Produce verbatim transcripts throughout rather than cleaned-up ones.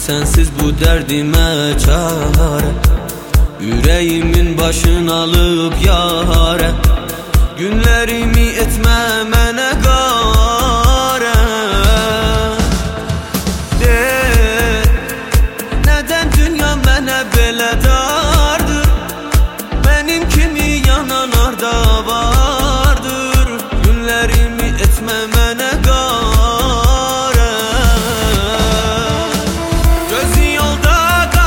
sensiz bu derdime çare. Yüreğimin başını alıp yare, günlerimi etme mene gare. De, neden dünya mene belə dardır? Benim kimi yananlar da vardır. Günlerimi etme mene gare. Gözü yolda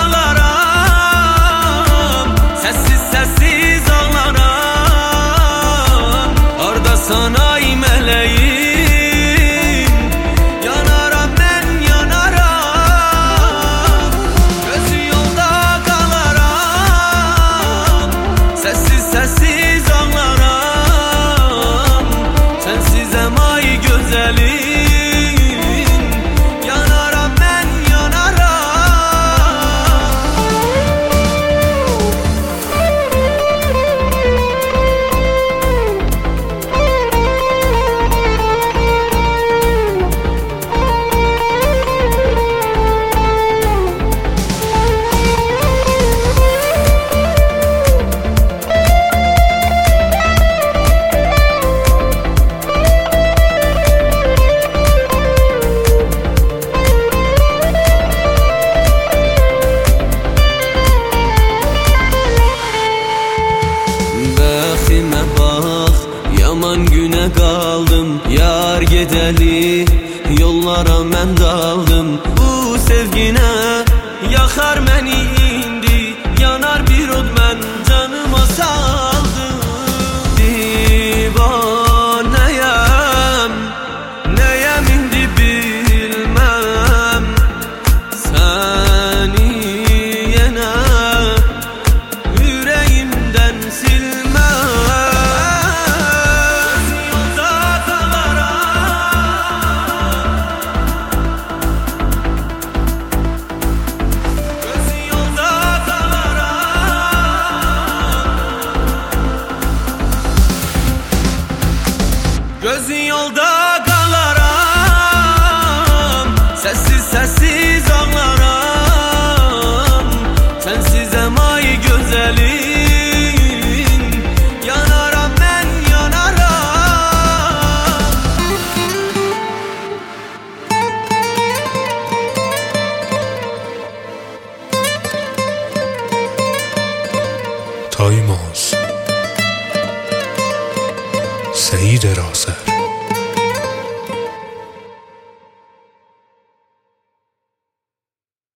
kalaram, sessiz sessiz ağlaram. Arda sana meleğim, yanaram ben yanaram. Gözü yolda kalaram, sessiz sessiz ağlaram. Sensizem ay güzelim, yanaram ben yanaram. Bəxtimə bax, yaman günə qaldım. Yar gedəli yollara mən daldım. Bu sevginə yaxar məni indi, yanar bir od mən canıma saldım. Divanəyəm, nəyəm indi bilməm. Səni yenə yüreğimden silmem. Yolda kalaram, göz yolda kalaram. Göz yolda kalaram, sessiz sessiz ağlaram. Sensizem ay güzelim, yanaram ben yanaram. Taymaz Seyid Raser